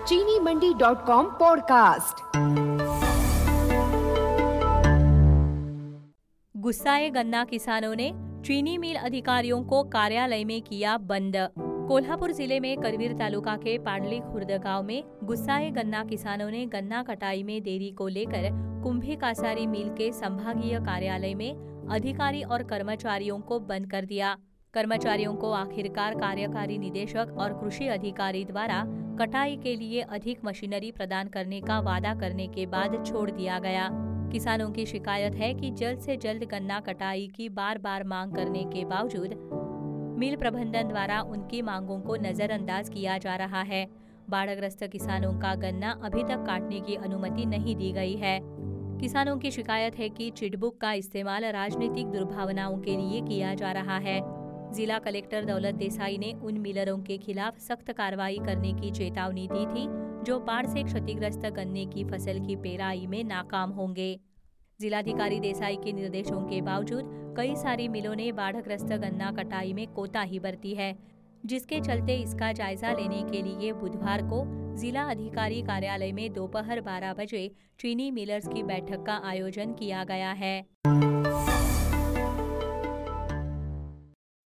चीनीमंडी.com podcast. गुस्साए गन्ना किसानों ने चीनी मिल अधिकारियों को कार्यालय में किया बंद। कोल्हापुर जिले में करवीर तालुका के पांडली खुर्द गांव में गुस्साए गन्ना किसानों ने गन्ना कटाई में देरी को लेकर कुंभी कासारी मिल के संभागीय कार्यालय में अधिकारी और कर्मचारियों को बंद कर दिया। कर्मचारियों को आखिरकार कार्यकारी निदेशक और कृषि अधिकारी द्वारा कटाई के लिए अधिक मशीनरी प्रदान करने का वादा करने के बाद छोड़ दिया गया। किसानों की शिकायत है कि जल्द से जल्द गन्ना कटाई की बार बार मांग करने के बावजूद मिल प्रबंधन द्वारा उनकी मांगों को नजरअंदाज किया जा रहा है। बाढ़ग्रस्त किसानों का गन्ना अभी तक काटने की अनुमति नहीं दी गई है। किसानों की शिकायत है कि चिटबुक का इस्तेमाल राजनीतिक दुर्भावनाओं के लिए किया जा रहा है। जिला कलेक्टर दौलत देसाई ने उन मिलरों के खिलाफ सख्त कार्रवाई करने की चेतावनी दी थी जो बाढ़ से क्षतिग्रस्त गन्ने की फसल की पेराई में नाकाम होंगे। जिलाधिकारी देसाई के निर्देशों के बावजूद कई सारी मिलों ने बाढ़ग्रस्त गन्ना कटाई में कोताही बरती है, जिसके चलते इसका जायजा लेने के लिए बुधवार को जिला अधिकारी कार्यालय में दोपहर 12 बजे चीनी मिलर्स की बैठक का आयोजन किया गया है।